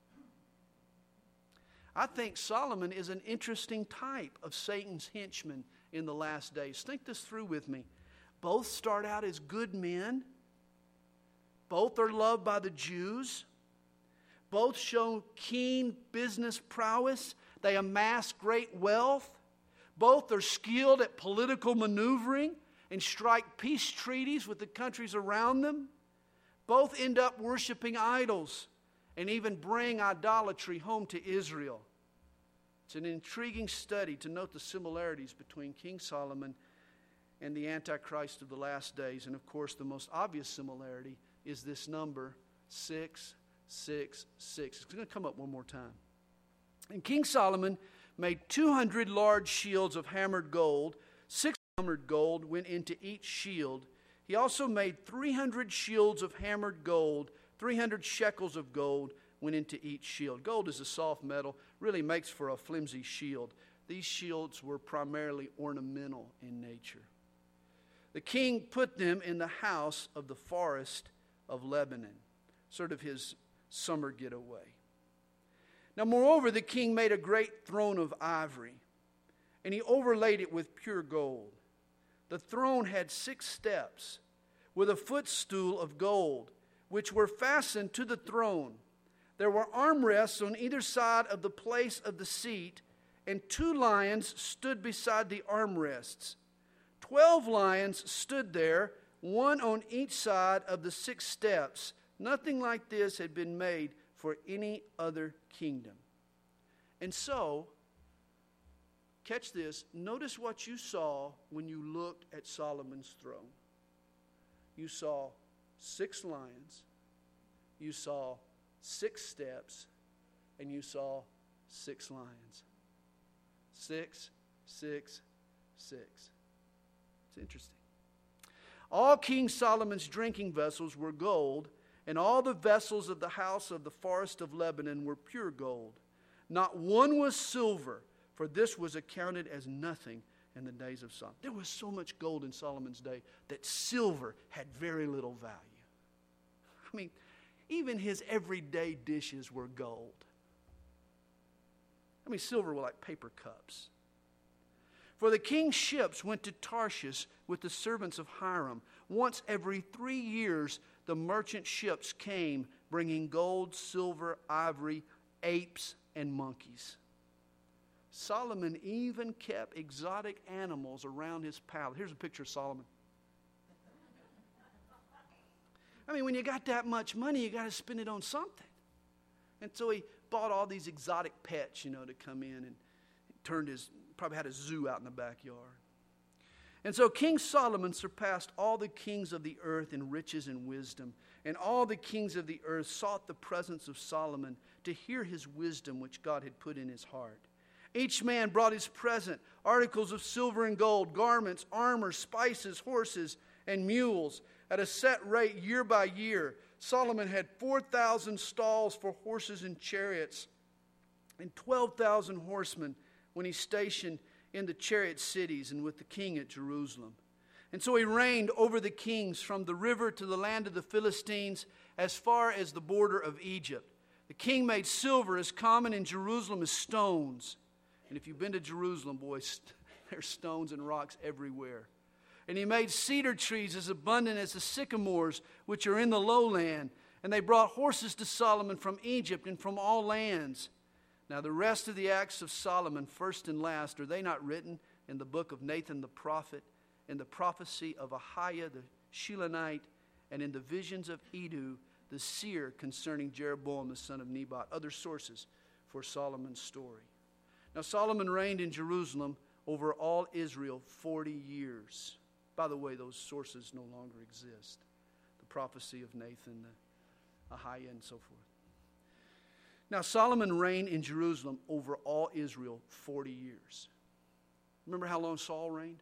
I think Solomon is an interesting type of Satan's henchman in the last days. Think this through with me. Both start out as good men. Both are loved by the Jews. Both show keen business prowess. They amass great wealth. Both are skilled at political maneuvering and strike peace treaties with the countries around them. Both end up worshiping idols and even bring idolatry home to Israel. It's an intriguing study to note the similarities between King Solomon and the Antichrist of the last days. And of course, the most obvious similarity is this number, 666. It's going to come up one more time. And King Solomon made 200 large shields of hammered gold. 6 hammered gold went into each shield. He also made 300 shields of hammered gold. 300 shekels of gold went into each shield. Gold is a soft metal, really makes for a flimsy shield. These shields were primarily ornamental in nature. The king put them in the house of the forest of Lebanon, sort of his summer getaway. Now, moreover, the king made a great throne of ivory, and he overlaid it with pure gold. The throne had 6 steps, with a footstool of gold, which were fastened to the throne. There were armrests on either side of the place of the seat, and 2 lions stood beside the armrests. 12 lions stood there, one on each side of the 6 steps. Nothing like this had been made for any other kingdom. And so, catch this, notice what you saw when you looked at Solomon's throne. You saw 6 lions, you saw 6 steps, and you saw 6 lions. 6, 6, 6. It's interesting. All King Solomon's drinking vessels were gold, and all the vessels of the house of the forest of Lebanon were pure gold. Not one was silver, for this was accounted as nothing in the days of Solomon. There was so much gold in Solomon's day that silver had very little value. I mean, even his everyday dishes were gold. I mean, silver were like paper cups. For the king's ships went to Tarshish with the servants of Hiram. Once every 3 years, the merchant ships came, bringing gold, silver, ivory, apes, and monkeys. Solomon even kept exotic animals around his palace. Here's a picture of Solomon. I mean, when you got that much money, you got to spend it on something. And so he bought all these exotic pets, to come in, and probably had a zoo out in the backyard. And so King Solomon surpassed all the kings of the earth in riches and wisdom. And all the kings of the earth sought the presence of Solomon to hear his wisdom which God had put in his heart. Each man brought his present, articles of silver and gold, garments, armor, spices, horses, and mules, at a set rate year by year. Solomon had 4,000 stalls for horses and chariots, and 12,000 horsemen when he stationed in the chariot cities and with the king at Jerusalem. And so he reigned over the kings from the river to the land of the Philistines as far as the border of Egypt. The king made silver as common in Jerusalem as stones. And if you've been to Jerusalem, boys, there's stones and rocks everywhere. And he made cedar trees as abundant as the sycamores which are in the lowland. And they brought horses to Solomon from Egypt and from all lands. Now the rest of the acts of Solomon, first and last, are they not written in the book of Nathan the prophet, in the prophecy of Ahiah the Shilonite, and in the visions of Edu the seer concerning Jeroboam the son of Nebat? Other sources for Solomon's story. Now Solomon reigned in Jerusalem over all Israel 40 years. By the way, those sources no longer exist. The prophecy of Nathan, the Ahiah, and so forth. Now Solomon reigned in Jerusalem over all Israel 40 years. Remember how long Saul reigned?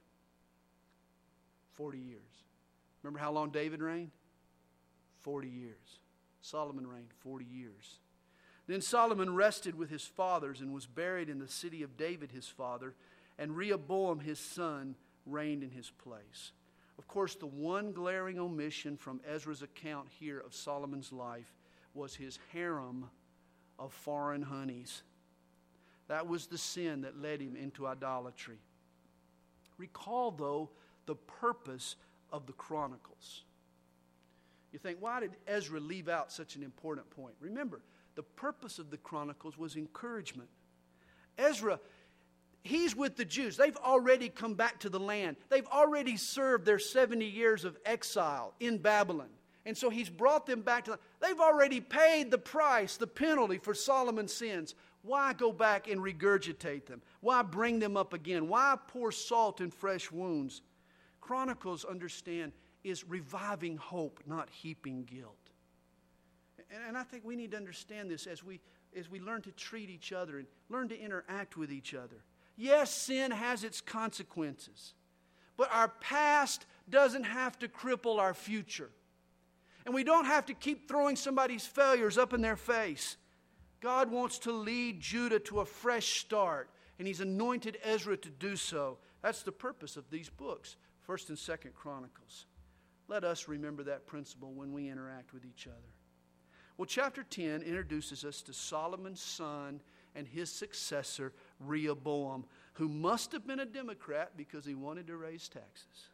40 years. Remember how long David reigned? 40 years. Solomon reigned 40 years. Then Solomon rested with his fathers and was buried in the city of David his father, and Rehoboam his son reigned in his place. Of course, the one glaring omission from Ezra's account here of Solomon's life was his harem of foreign honeys. That was the sin that led him into idolatry. Recall, though, the purpose of the Chronicles. You think, why did Ezra leave out such an important point? Remember, the purpose of the Chronicles was encouragement. Ezra, he's with the Jews. They've already come back to the land. They've already served their 70 years of exile in Babylon. And so he's brought them back to they've already paid the price, the penalty for Solomon's sins. Why go back and regurgitate them? Why bring them up again? Why pour salt in fresh wounds? Chronicles, understand, is reviving hope, not heaping guilt. And I think we need to understand this as we learn to treat each other and learn to interact with each other. Yes, sin has its consequences, but our past doesn't have to cripple our future. And we don't have to keep throwing somebody's failures up in their face. God wants to lead Judah to a fresh start, and He's anointed Ezra to do so. That's the purpose of these books, 1st and 2nd Chronicles. Let us remember that principle when we interact with each other. Well, chapter 10 introduces us to Solomon's son and his successor, Rehoboam, who must have been a Democrat because he wanted to raise taxes.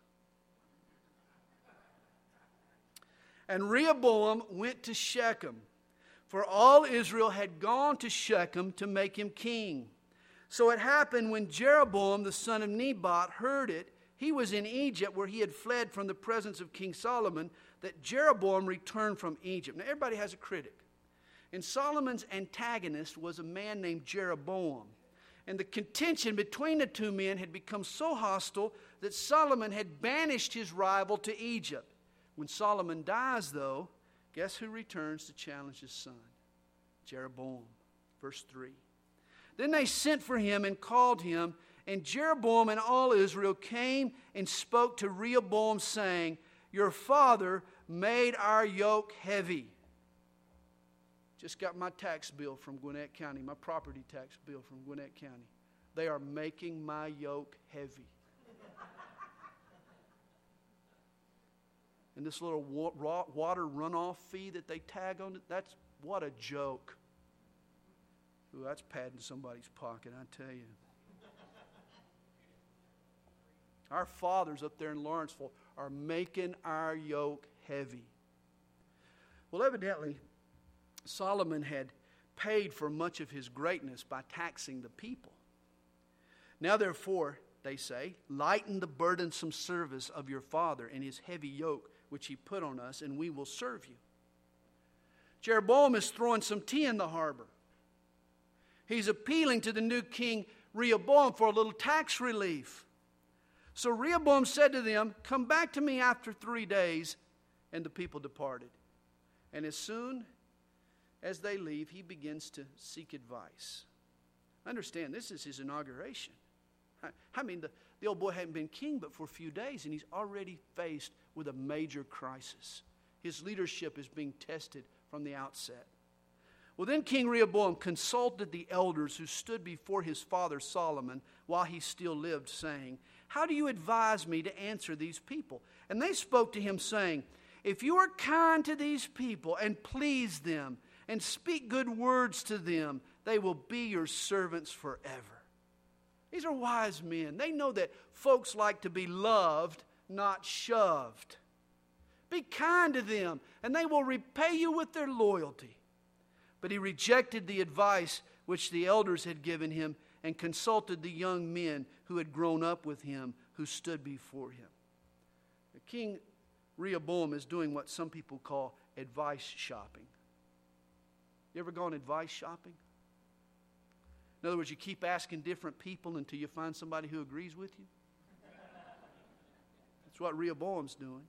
And Rehoboam went to Shechem, for all Israel had gone to Shechem to make him king. So it happened when Jeroboam the son of Nebat heard it, he was in Egypt where he had fled from the presence of King Solomon, that Jeroboam returned from Egypt. Now everybody has a critic. And Solomon's antagonist was a man named Jeroboam. And the contention between the two men had become so hostile that Solomon had banished his rival to Egypt. When Solomon dies, though, guess who returns to challenge his son? Jeroboam. Verse 3. Then they sent for him and called him, and Jeroboam and all Israel came and spoke to Rehoboam, saying, "Your father made our yoke heavy. Just got my tax bill from Gwinnett County, my property tax bill from Gwinnett County. They are making my yoke heavy. And this little water runoff fee that they tag on it, that's what a joke. Ooh, that's padding somebody's pocket, I tell you. Our fathers up there in Lawrenceville are making our yoke heavy. Well, evidently, Solomon had paid for much of his greatness by taxing the people. Now, therefore, they say, lighten the burdensome service of your father and his heavy yoke which he put on us, and we will serve you. Jeroboam is throwing some tea in the harbor. He's appealing to the new king Rehoboam for a little tax relief. So Rehoboam said to them, come back to me after 3 days. And the people departed. And as soon as they leave, he begins to seek advice. Understand, this is his inauguration. I mean, the old boy hadn't been king but for a few days, and he's already faced with a major crisis. His leadership is being tested from the outset. Well, then King Rehoboam consulted the elders who stood before his father Solomon while he still lived, saying, how do you advise me to answer these people? And they spoke to him, saying, if you are kind to these people and please them and speak good words to them, they will be your servants forever. These are wise men. They know that folks like to be loved, not shoved. Be kind to them, and they will repay you with their loyalty. But he rejected the advice which the elders had given him and consulted the young men who had grown up with him, who stood before him. King Rehoboam is doing what some people call advice shopping. You ever gone advice shopping? In other words, you keep asking different people until you find somebody who agrees with you. That's what Rehoboam's doing.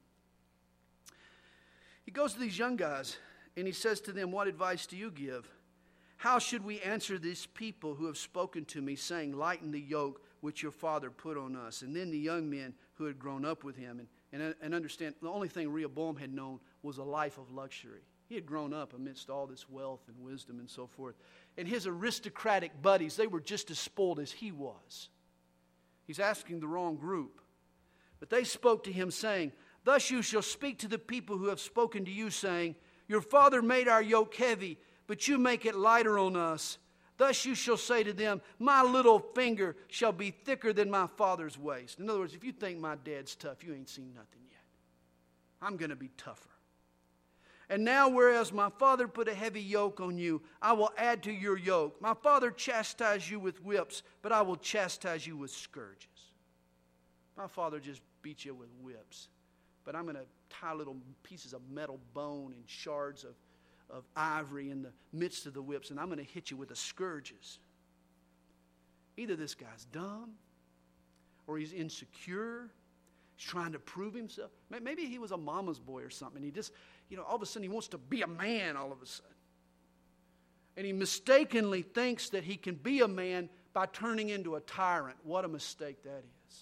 He goes to these young guys and he says to them, what advice do you give? How should we answer these people who have spoken to me, saying, lighten the yoke which your father put on us? And then the young men who had grown up with him. And understand, the only thing Rehoboam had known was a life of luxury. He had grown up amidst all this wealth and wisdom and so forth. And his aristocratic buddies, they were just as spoiled as he was. He's asking the wrong group. But they spoke to him, saying, thus you shall speak to the people who have spoken to you, saying, your father made our yoke heavy, but you make it lighter on us. Thus you shall say to them, my little finger shall be thicker than my father's waist. In other words, if you think my dad's tough, you ain't seen nothing yet. I'm going to be tougher. And now, whereas my father put a heavy yoke on you, I will add to your yoke. My father chastised you with whips, but I will chastise you with scourges. My father just beat you with whips, but I'm going to tie little pieces of metal bone and shards of ivory in the midst of the whips, and I'm going to hit you with the scourges. Either this guy's dumb, or he's insecure. He's trying to prove himself. Maybe he was a mama's boy or something. He just, all of a sudden he wants to be a man all of a sudden. And he mistakenly thinks that he can be a man by turning into a tyrant. What a mistake that is.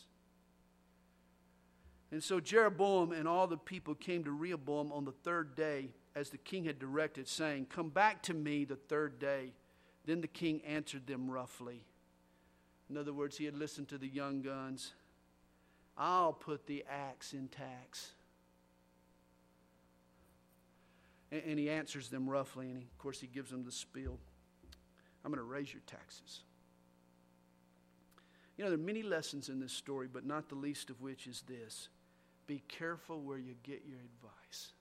And so Jeroboam and all the people came to Rehoboam on the third day, as the king had directed, saying, come back to me the third day. Then the king answered them roughly. In other words, he had listened to the young guns. I'll put the axe in tax. And he answers them roughly, and of course he gives them the spiel. I'm going to raise your taxes. There are many lessons in this story, but not the least of which is this. Be careful where you get your advice.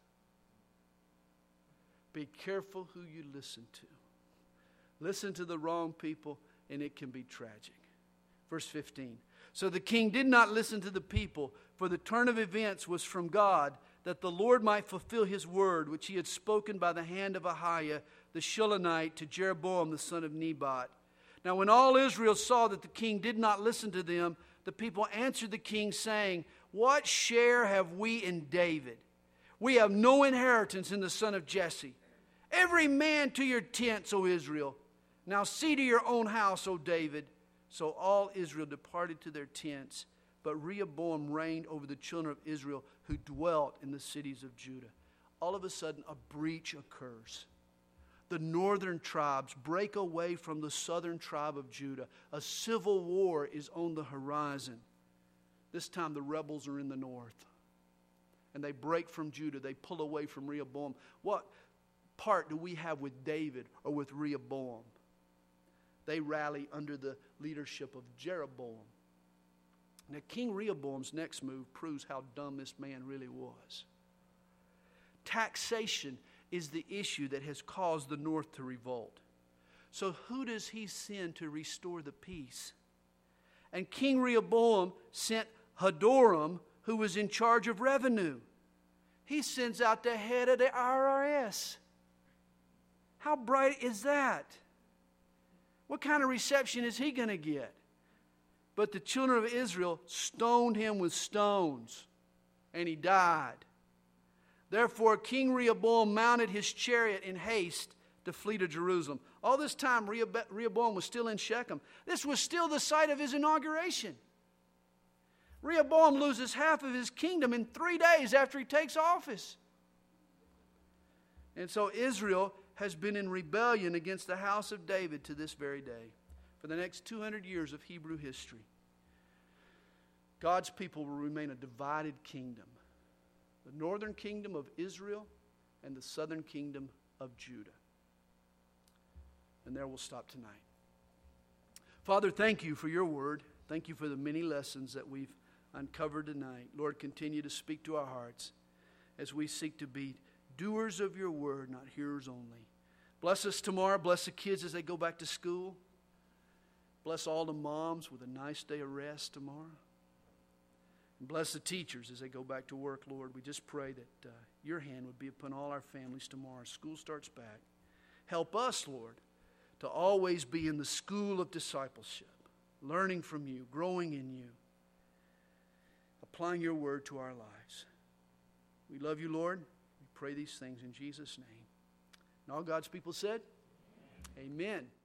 Be careful who you listen to. Listen to the wrong people, and it can be tragic. Verse 15. So the king did not listen to the people, for the turn of events was from God, that the Lord might fulfill his word, which he had spoken by the hand of Ahiah the Shilonite to Jeroboam the son of Nebat. Now when all Israel saw that the king did not listen to them, the people answered the king, saying, what share have we in David? We have no inheritance in the son of Jesse. Every man to your tents, O Israel. Now see to your own house, O David. So all Israel departed to their tents, but Rehoboam reigned over the children of Israel who dwelt in the cities of Judah. All of a sudden, a breach occurs. the northern tribes break away from the southern tribe of Judah. A civil war is on the horizon. This time the rebels are in the north. And they break from Judah. They pull away from Rehoboam. What part do we have with David or with Rehoboam? They rally under the leadership of Jeroboam. Now, King Rehoboam's next move proves how dumb this man really was. Taxation is the issue that has caused the north to revolt. So who does he send to restore the peace? And King Rehoboam sent Hadoram, who was in charge of revenue. He sends out the head of the IRS. How bright is that? What kind of reception is he going to get? But the children of Israel stoned him with stones, and he died. Therefore, King Rehoboam mounted his chariot in haste to flee to Jerusalem. All this time, Rehoboam was still in Shechem. This was still the site of his inauguration. Rehoboam loses half of his kingdom in 3 days after he takes office. And so Israel has been in rebellion against the house of David to this very day. For the next 200 years of Hebrew history, God's people will remain a divided kingdom. The northern kingdom of Israel and the southern kingdom of Judah. And there we'll stop tonight. Father, thank you for your word. Thank you for the many lessons that we've uncovered tonight. Lord, continue to speak to our hearts as we seek to be doers of your word, not hearers only. Bless us tomorrow. Bless the kids as they go back to school. Bless all the moms with a nice day of rest tomorrow. And bless the teachers as they go back to work, Lord. We just pray that your hand would be upon all our families tomorrow. School starts back. Help us, Lord, to always be in the school of discipleship, learning from you, growing in you, applying your word to our lives. We love you, Lord. We pray these things in Jesus' name. And all God's people said, Amen.